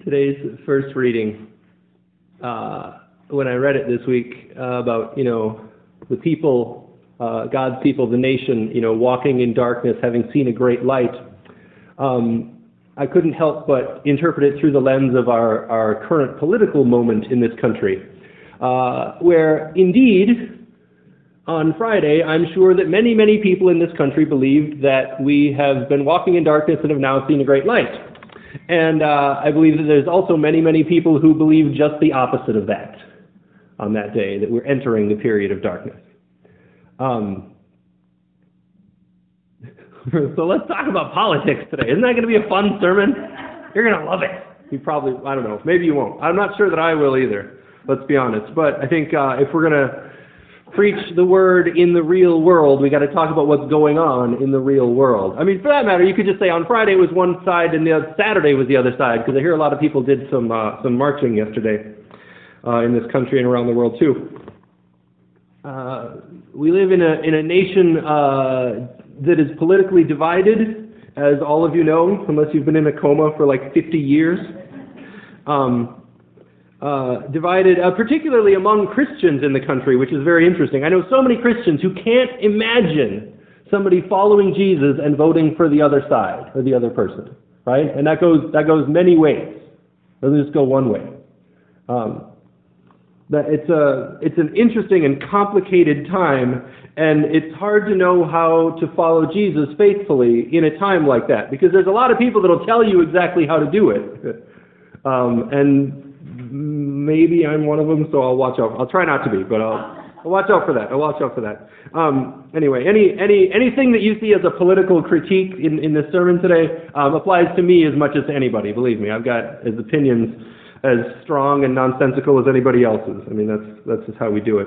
Today's first reading, when I read it this week about, the people, God's people, the nation, walking in darkness, having seen a great light, I couldn't help but interpret it through the lens of our current political moment in this country, where indeed, on Friday, I'm sure that many, many people in this country believed that we have been walking in darkness and have now seen a great light. And I believe that there's also many, many people who believe just the opposite of that on that day, that we're entering the period of darkness. So let's talk about politics today. Isn't that going to be a fun sermon? You're going to love it. You probably, I don't know, maybe you won't. I'm not sure that I will either, let's be honest. But I think if we're going to preach the word in the real world, we got to talk about what's going on in the real world. I mean, for that matter, you could just say on Friday was one side and Saturday was the other side, because I hear a lot of people did some marching yesterday in this country and around the world too. We live in a nation that is politically divided, as all of you know, unless you've been in a coma for like 50 years. Divided particularly among Christians in the country, which is very interesting. I know so many Christians who can't imagine somebody following Jesus and voting for the other side, or the other person, right? And that goes many ways. It doesn't just go one way. It's an interesting and complicated time, and it's hard to know how to follow Jesus faithfully in a time like that, because there's a lot of people that will tell you exactly how to do it. And maybe I'm one of them, so I'll watch out. I'll try not to be, but I'll watch out for that. Anyway, anything that you see as a political critique in this sermon today applies to me as much as to anybody. Believe me, I've got as opinions as strong and nonsensical as anybody else's. I mean, that's just how we do it.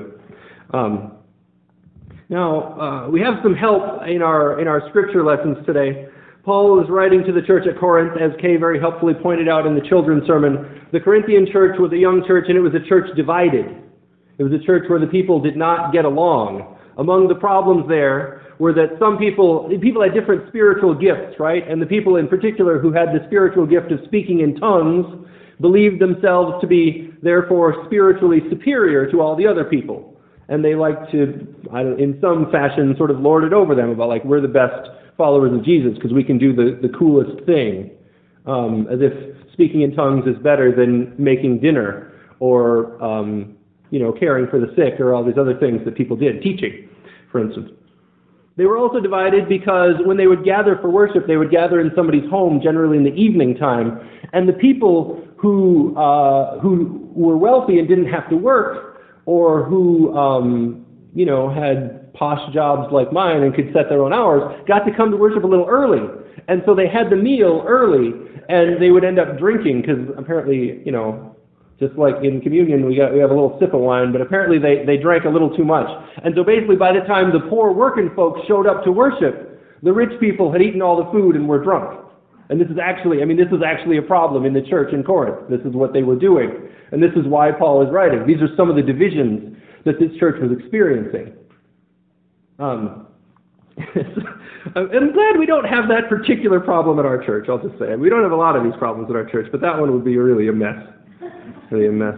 Now, we have some help in our scripture lessons today. Paul is writing to the church at Corinth, as Kay very helpfully pointed out in the children's sermon. The Corinthian church was a young church, and it was a church divided. It was a church where the people did not get along. Among the problems there were that some people had different spiritual gifts, right? And the people in particular who had the spiritual gift of speaking in tongues believed themselves to be, therefore, spiritually superior to all the other people. And they liked to, in some fashion, sort of lord it over them about, like, we're the best followers of Jesus because we can do the coolest thing, as if speaking in tongues is better than making dinner or caring for the sick or all these other things that people did, teaching, for instance. They were also divided because when they would gather for worship, they would gather in somebody's home, generally in the evening time, and the people who were wealthy and didn't have to work, or who had posh jobs like mine and could set their own hours, got to come to worship a little early. And so they had the meal early, and they would end up drinking, because apparently, just like in communion, we have a little sip of wine, but apparently they drank a little too much. And so basically by the time the poor working folks showed up to worship, the rich people had eaten all the food and were drunk. And this is actually a problem in the church in Corinth. This is what they were doing. And this is why Paul is writing. These are some of the divisions that this church was experiencing. I'm glad we don't have that particular problem at our church, I'll just say. We don't have a lot of these problems at our church, but that one would be really a mess. Really a mess.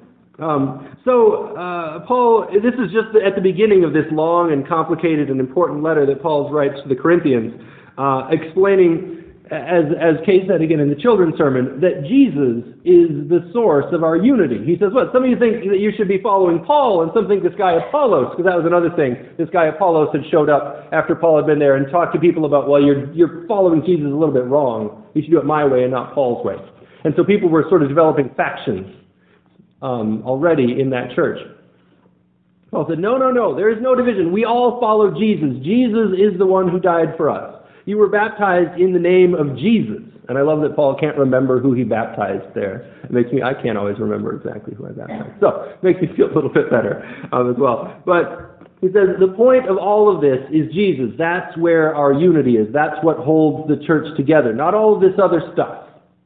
Paul, this is just at the beginning of this long and complicated and important letter that Paul writes to the Corinthians, explaining, as Kay said again in the children's sermon, that Jesus is the source of our unity. He says, some of you think that you should be following Paul, and some think this guy Apollos, because that was another thing. This guy Apollos had showed up after Paul had been there and talked to people about, you're following Jesus a little bit wrong. You should do it my way and not Paul's way. And so people were sort of developing factions already in that church. Paul said, no, there is no division. We all follow Jesus. Jesus is the one who died for us. You were baptized in the name of Jesus. And I love that Paul can't remember who he baptized there. I can't always remember exactly who I baptized. So it makes me feel a little bit better as well. But he says the point of all of this is Jesus. That's where our unity is. That's what holds the church together. Not all of this other stuff.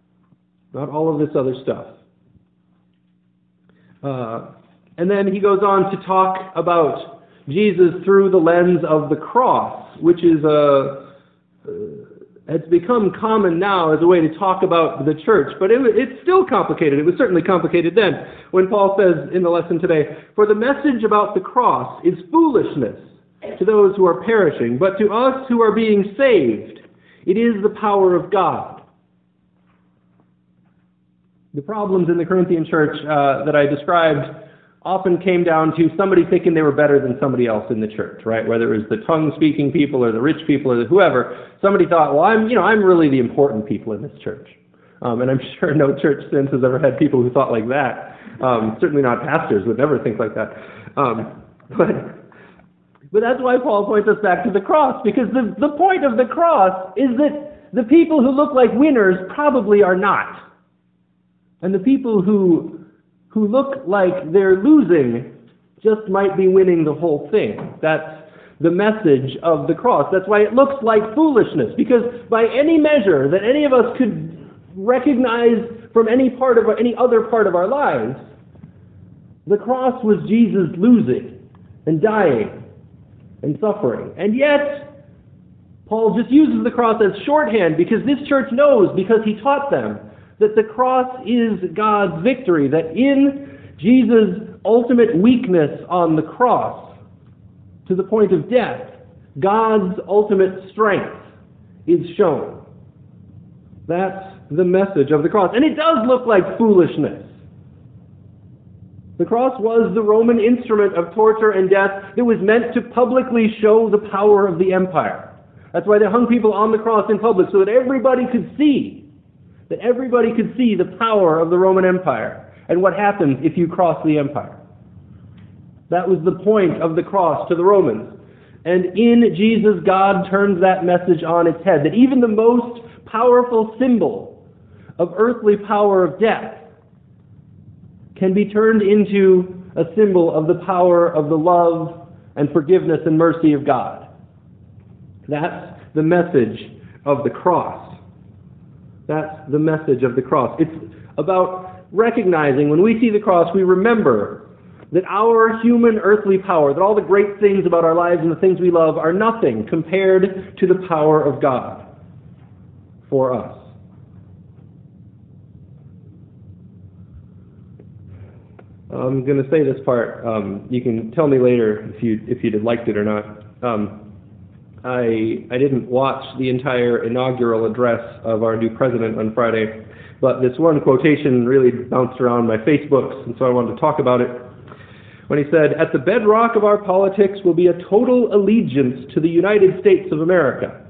And then he goes on to talk about Jesus through the lens of the cross, which is It's become common now as a way to talk about the church, but it's still complicated. It was certainly complicated then when Paul says in the lesson today, "For the message about the cross is foolishness to those who are perishing, but to us who are being saved, it is the power of God." The problems in the Corinthian church that I described often came down to somebody thinking they were better than somebody else in the church, right? Whether it was the tongue-speaking people or the rich people or whoever, somebody thought, well, I'm really the important people in this church. And I'm sure no church since has ever had people who thought like that. Certainly not pastors would never think like that. But that's why Paul points us back to the cross, because the point of the cross is that the people who look like winners probably are not. And the people who look like they're losing just might be winning the whole thing. That's the message of the cross. That's why it looks like foolishness, because by any measure that any of us could recognize from any other part of our lives, the cross was Jesus losing and dying and suffering. And yet, Paul just uses the cross as shorthand because this church knows, because he taught them, that the cross is God's victory, that in Jesus' ultimate weakness on the cross, to the point of death, God's ultimate strength is shown. That's the message of the cross. And it does look like foolishness. The cross was the Roman instrument of torture and death that was meant to publicly show the power of the empire. That's why they hung people on the cross in public, so that everybody could see the power of the Roman Empire and what happens if you cross the empire. That was the point of the cross to the Romans. And in Jesus, God turns that message on its head, that even the most powerful symbol of earthly power of death can be turned into a symbol of the power of the love and forgiveness and mercy of God. That's the message of the cross. That's the message of the cross. It's about recognizing, when we see the cross, we remember that our human earthly power, that all the great things about our lives and the things we love are nothing compared to the power of God for us. I'm going to say this part. You can tell me later if you'd have liked it or not. I didn't watch the entire inaugural address of our new president on Friday, but this one quotation really bounced around my Facebooks, and so I wanted to talk about it. When he said, "At the bedrock of our politics will be a total allegiance to the United States of America."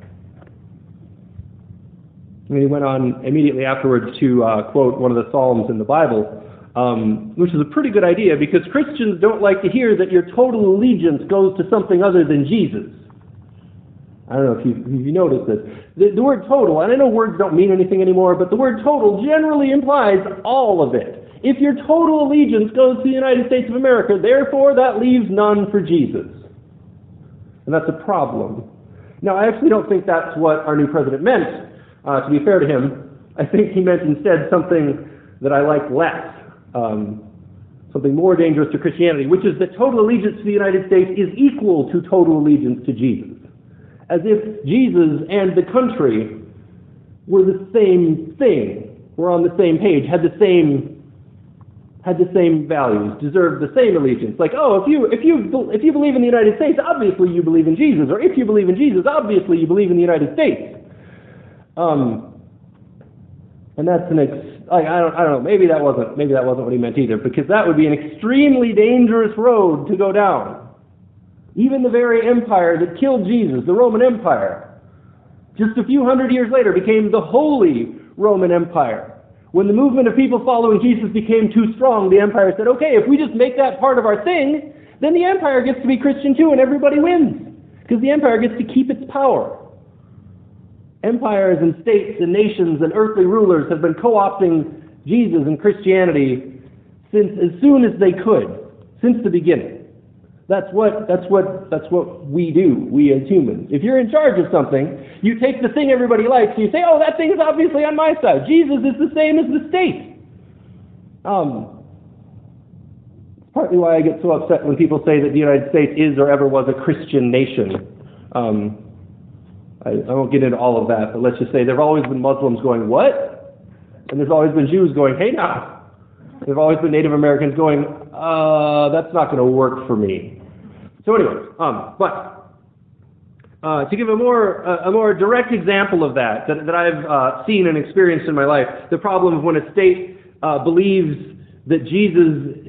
And he went on immediately afterwards to quote one of the Psalms in the Bible, which is a pretty good idea, because Christians don't like to hear that your total allegiance goes to something other than Jesus. I don't know if you noticed this. The word total, and I know words don't mean anything anymore, but the word total generally implies all of it. If your total allegiance goes to the United States of America, therefore that leaves none for Jesus. And that's a problem. Now, I actually don't think that's what our new president meant, to be fair to him. I think he meant instead something that I like less, something more dangerous to Christianity, which is that total allegiance to the United States is equal to total allegiance to Jesus. As if Jesus and the country were the same thing, were on the same page, had the same values, deserved the same allegiance. Like, oh, if you believe in the United States, obviously you believe in Jesus, or if you believe in Jesus, obviously you believe in the United States. And that's I don't know. Maybe that wasn't what he meant either, because that would be an extremely dangerous road to go down. Even the very empire that killed Jesus, the Roman Empire, just a few hundred years later became the Holy Roman Empire. When the movement of people following Jesus became too strong, the empire said, okay, if we just make that part of our thing, then the empire gets to be Christian too, and everybody wins, because the empire gets to keep its power. Empires and states and nations and earthly rulers have been co-opting Jesus and Christianity as soon as they could, since the beginning. That's what we do, we as humans. If you're in charge of something, you take the thing everybody likes and you say, oh, that thing is obviously on my side. Jesus is the same as the state. It's partly why I get so upset when people say that the United States is or ever was a Christian nation. I won't get into all of that, but let's just say there have always been Muslims going, what? And there's always been Jews going, hey now. There have always been Native Americans going, that's not going to work for me. So anyway, to give a more direct example of that I've seen and experienced in my life, the problem of when a state believes that Jesus,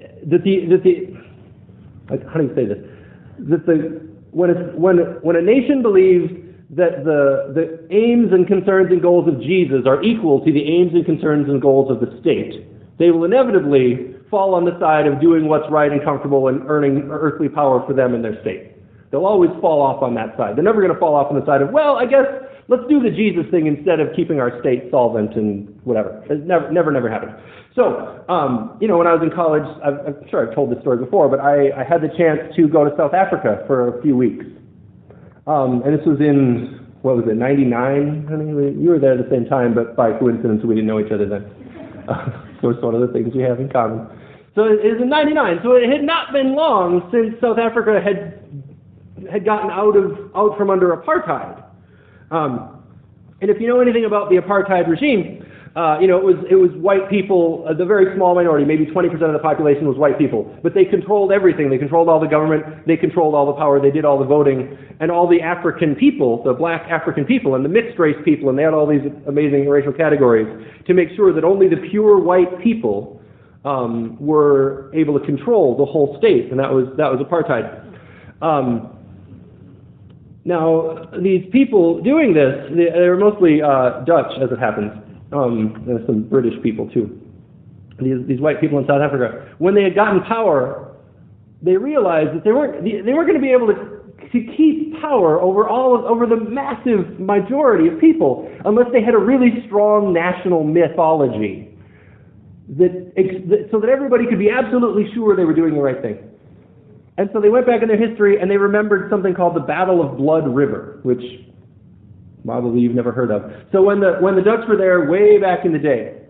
how do you say this? When a nation believes that the aims and concerns and goals of Jesus are equal to the aims and concerns and goals of the state, they will inevitably fall on the side of doing what's right and comfortable and earning earthly power for them and their state. They'll always fall off on that side. They're never going to fall off on the side of, well, I guess let's do the Jesus thing instead of keeping our state solvent and whatever. It's never happened. So, when I was in college, I'm sure I've told this story before, but I had the chance to go to South Africa for a few weeks. And this was in, 99? I mean, you were there at the same time, but by coincidence we didn't know each other then. So it's one of the things we have in common. So it was in 99. So it had not been long since South Africa had gotten out from under apartheid. And if you know anything about the apartheid regime, it was white people, the very small minority, maybe 20% of the population was white people, but they controlled everything. They controlled all the government, they controlled all the power, they did all the voting, and all the African people, the black African people, and the mixed race people, and they had all these amazing racial categories to make sure that only the pure white people were able to control the whole state, and that was apartheid. Now, these people doing this, they were mostly Dutch, as it happens. There's some British people too. These white people in South Africa, when they had gotten power, they realized that they weren't going to be able to keep power over the massive majority of people unless they had a really strong national mythology so that everybody could be absolutely sure they were doing the right thing. And so they went back in their history and they remembered something called the Battle of Blood River, which probably you've never heard of. So when the Dutch were there way back in the day,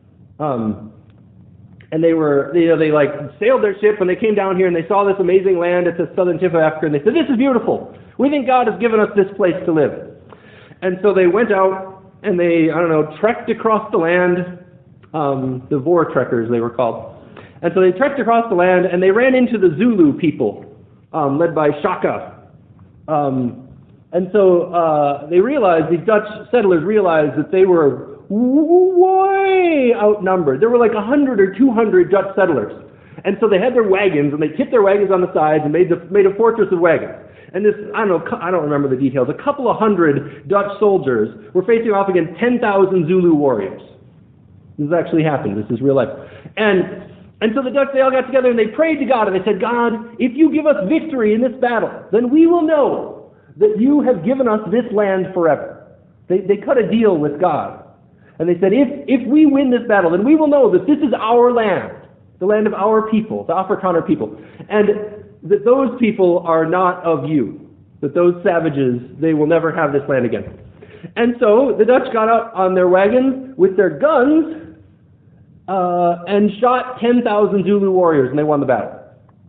and they sailed their ship and they came down here and they saw this amazing land at the southern tip of Africa and they said, this is beautiful. We think God has given us this place to live. And so they went out and they, trekked across the land, the Voortrekkers they were called. And so they trekked across the land and they ran into the Zulu people, led by Shaka. And so they realized, these Dutch settlers realized that they were way outnumbered. There were like 100 or 200 Dutch settlers. And so they had their wagons, and they tipped their wagons on the sides and made a fortress of wagons. And this, I don't remember the details, a couple of hundred Dutch soldiers were facing off against 10,000 Zulu warriors. This has actually happened. This is real life. And so the Dutch, they all got together and they prayed to God and they said, God, if you give us victory in this battle, then we will know that you have given us this land forever. They cut a deal with God. And they said, if we win this battle, then we will know that this is our land, the land of our people, the Afrikaner people, and that those people are not of you, that those savages, they will never have this land again. And so the Dutch got up on their wagons with their guns and shot 10,000 Zulu warriors, and they won the battle.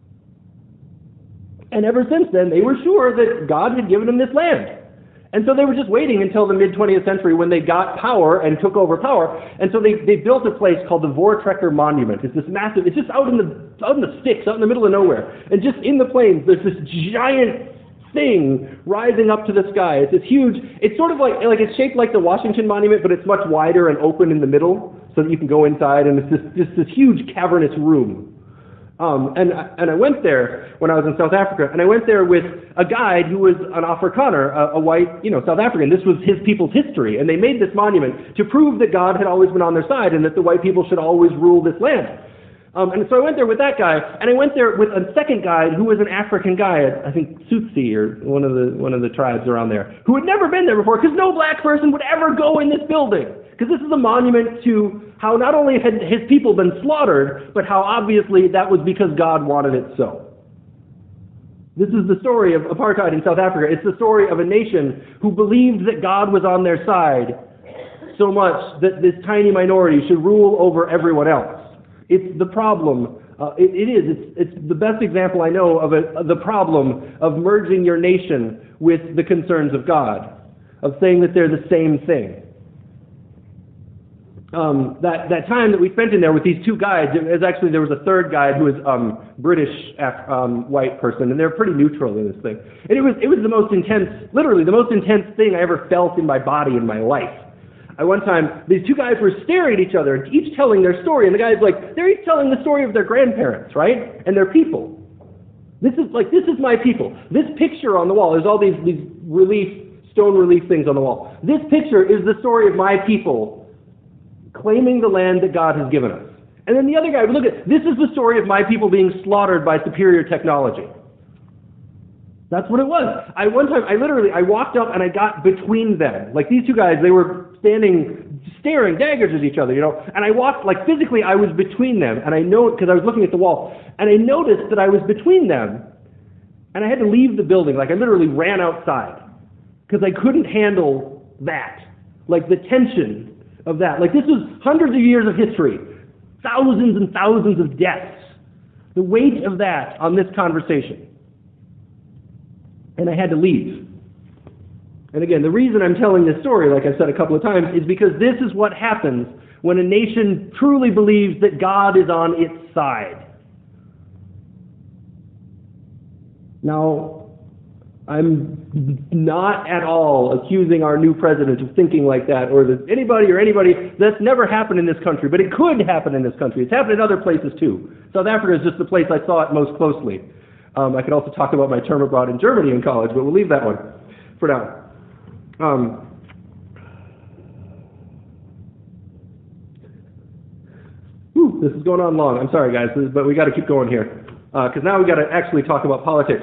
And ever since then, they were sure that God had given them this land. And so they were just waiting until the mid-20th century when they got power and took over power. And so they built a place called the Voortrekker Monument. It's this massive, it's just out in the sticks, out in the middle of nowhere. And just in the plains, there's this giant thing rising up to the sky. It's this huge, it's sort of like it's shaped like the Washington Monument, but it's much wider and open in the middle so that you can go inside, and it's just this huge cavernous room. And I went there when I was in South Africa, and I went there with a guide who was an Afrikaner, a white, South African. This was his people's history, and they made this monument to prove that God had always been on their side and that the white people should always rule this land. And so I went there with that guy, and I went there with a second guide who was an African guy, I think Tsotsi, or one of the tribes around there, who had never been there before, because no black person would ever go in this building. Because this is a monument to how not only had his people been slaughtered, but how obviously that was because God wanted it so. This is the story of apartheid in South Africa. It's the story of a nation who believed that God was on their side so much that this tiny minority should rule over everyone else. It's the problem. It's the best example I know of the problem of merging your nation with the concerns of God. of saying that they're the same thing. That time that we spent in there with these two guides, there was a third guide who was British white person, and they're pretty neutral in this thing. And it was the most intense, literally the most intense thing I ever felt in my body in my life. At one time, these two guys were staring at each other, each telling their story, and the guy's like, they're each telling the story of their grandparents, right? And their people. This is my people. This picture on the wall, there's all these stone relief things on the wall. This picture is the story of my people claiming the land that God has given us. And then the other guy would look at, this is the story of my people being slaughtered by superior technology. That's what it was. One time, I walked up and I got between them. Like these two guys, they were standing, staring daggers at each other, and I walked, like physically I was between them, and I know, because I was looking at the wall, and I noticed that I was between them, and I had to leave the building. Like I literally ran outside, because I couldn't handle that. Like the tension of that. Like this was hundreds of years of history, thousands and thousands of deaths. The weight of that on this conversation. And I had to leave. And again, the reason I'm telling this story, like I've said a couple of times, is because this is what happens when a nation truly believes that God is on its side. Now, I'm not at all accusing our new president of thinking like that, or that anybody. That's never happened in this country, but it could happen in this country. It's happened in other places too. South Africa is just the place I saw it most closely. I could also talk about my term abroad in Germany in college, but we'll leave that one for now. This is going on long. I'm sorry, guys, but we got to keep going here, because now we got to actually talk about politics.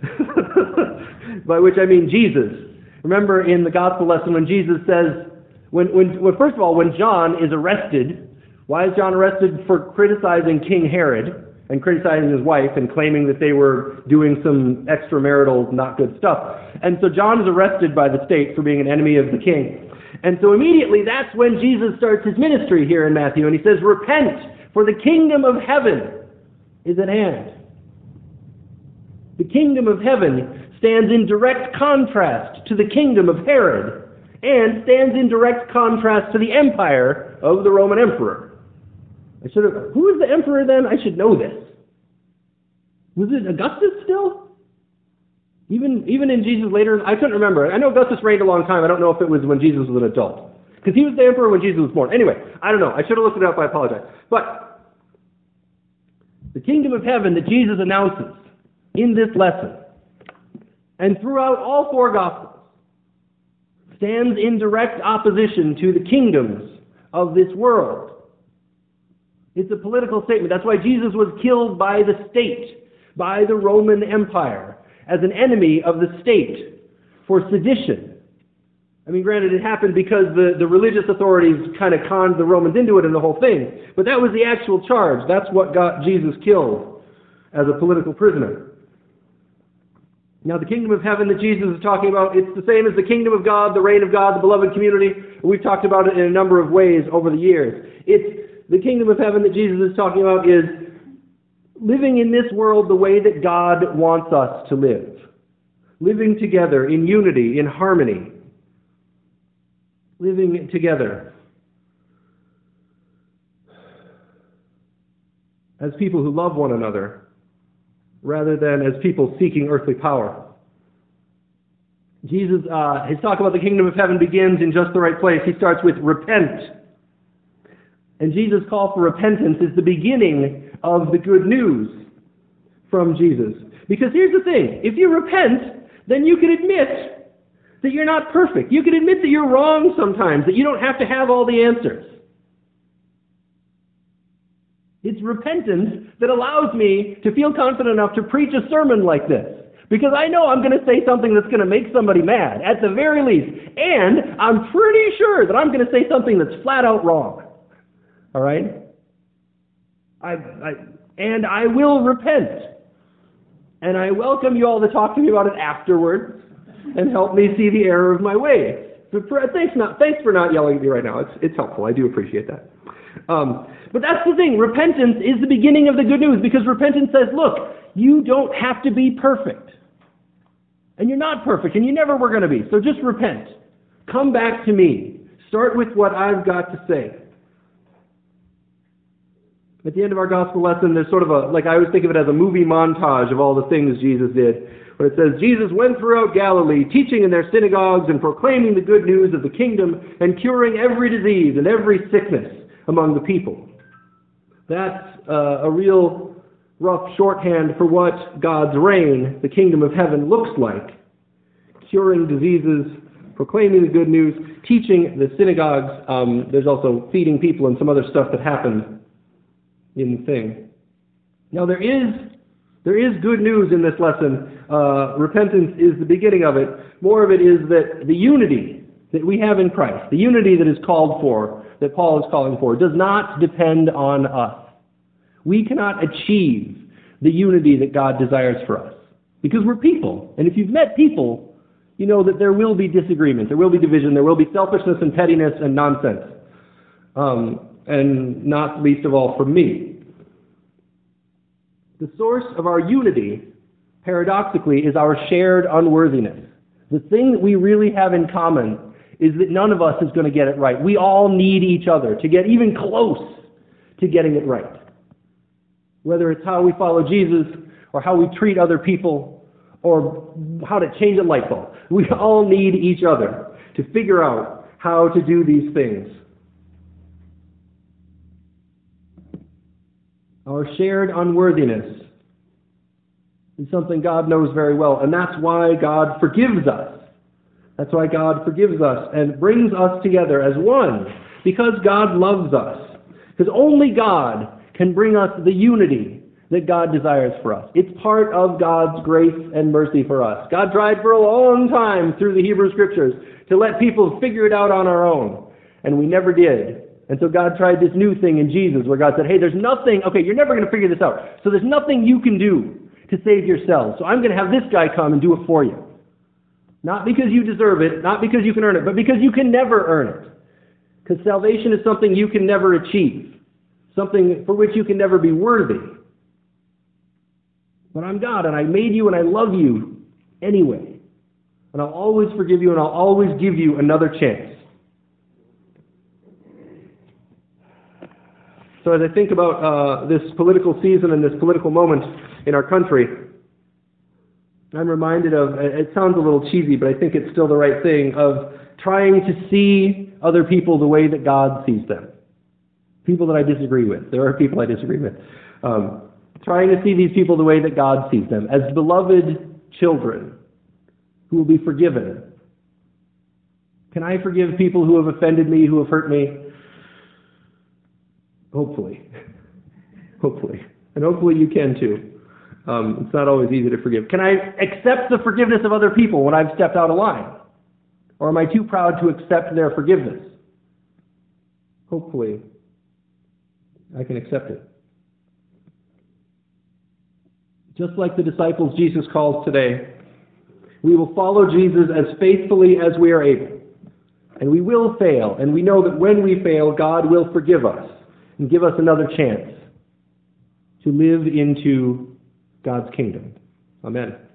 By which I mean Jesus. Remember in the gospel lesson when Jesus says, first of all, when John is arrested, why is John arrested? For criticizing King Herod and criticizing his wife and claiming that they were doing some extramarital not good stuff. And so John is arrested by the state for being an enemy of the king. And so immediately that's when Jesus starts his ministry here in Matthew, and he says, repent, for the kingdom of heaven is at hand. The kingdom of heaven stands in direct contrast to the kingdom of Herod, and stands in direct contrast to the empire of the Roman emperor. Who is the emperor then? I should know this. Was it Augustus still? Even in Jesus later, I couldn't remember. I know Augustus reigned a long time. I don't know if it was when Jesus was an adult. Because he was the emperor when Jesus was born. Anyway, I don't know. I should have looked it up. I apologize. But the kingdom of heaven that Jesus announces in this lesson, and throughout all four Gospels, stands in direct opposition to the kingdoms of this world. It's a political statement. That's why Jesus was killed by the state, by the Roman Empire, as an enemy of the state for sedition. I mean, granted, it happened because the religious authorities kind of conned the Romans into it and the whole thing. But that was the actual charge. That's what got Jesus killed as a political prisoner. Now, the kingdom of heaven that Jesus is talking about, it's the same as the kingdom of God, the reign of God, the beloved community. We've talked about it in a number of ways over the years. The kingdom of heaven that Jesus is talking about is living in this world the way that God wants us to live. Living together in unity, in harmony. Living together as people who love one another, rather than as people seeking earthly power. Jesus, his talk about the kingdom of heaven begins in just the right place. He starts with repent. And Jesus' call for repentance is the beginning of the good news from Jesus. Because here's the thing, if you repent, then you can admit that you're not perfect. You can admit that you're wrong sometimes, that you don't have to have all the answers. It's repentance that allows me to feel confident enough to preach a sermon like this. Because I know I'm going to say something that's going to make somebody mad, at the very least. And I'm pretty sure that I'm going to say something that's flat out wrong. All right? And I will repent. And I welcome you all to talk to me about it afterwards and help me see the error of my ways. Thanks for not yelling at me right now. It's helpful. I do appreciate that. But that's the thing. Repentance is the beginning of the good news, because repentance says, look, you don't have to be perfect. And you're not perfect, and you never were going to be. So just repent. Come back to me. Start with what I've got to say. At the end of our gospel lesson, there's sort of I always think of it as a movie montage of all the things Jesus did. Where it says, Jesus went throughout Galilee, teaching in their synagogues and proclaiming the good news of the kingdom and curing every disease and every sickness among the people. That's a real rough shorthand for what God's reign, the kingdom of heaven, looks like. Curing diseases, proclaiming the good news, teaching the synagogues. There's also feeding people and some other stuff that happened in the thing. Now there is good news in this lesson. Repentance is the beginning of it. More of it is that the unity that we have in Christ, the unity that is called for, that Paul is calling for, does not depend on us. We cannot achieve the unity that God desires for us because we're people. And if you've met people, you know that there will be disagreement, there will be division, there will be selfishness and pettiness and nonsense. And not least of all from me. The source of our unity, paradoxically, is our shared unworthiness. The thing that we really have in common is that none of us is going to get it right. We all need each other to get even close to getting it right. Whether it's how we follow Jesus, or how we treat other people, or how to change a light bulb. We all need each other to figure out how to do these things. Our shared unworthiness is something God knows very well, and that's why God forgives us. That's why God forgives us and brings us together as one, because God loves us. Because only God can bring us the unity that God desires for us. It's part of God's grace and mercy for us. God tried for a long time through the Hebrew Scriptures to let people figure it out on our own, and we never did. And so God tried this new thing in Jesus where God said, hey, there's nothing, okay, you're never going to figure this out. So there's nothing you can do to save yourselves. So I'm going to have this guy come and do it for you. Not because you deserve it, not because you can earn it, but because you can never earn it. Because salvation is something you can never achieve. Something for which you can never be worthy. But I'm God, and I made you, and I love you anyway. And I'll always forgive you, and I'll always give you another chance. So as I think about this political season and this political moment in our country, I'm reminded of, it sounds a little cheesy, but I think it's still the right thing, of trying to see other people the way that God sees them. People that I disagree with. There are people I disagree with. Trying to see these people the way that God sees them, as beloved children who will be forgiven. Can I forgive people who have offended me, who have hurt me? Hopefully. Hopefully. And hopefully you can too. It's not always easy to forgive. Can I accept the forgiveness of other people when I've stepped out of line? Or am I too proud to accept their forgiveness? Hopefully I can accept it. Just like the disciples Jesus calls today, we will follow Jesus as faithfully as we are able. And we will fail. And we know that when we fail, God will forgive us and give us another chance to live into God's kingdom. Amen.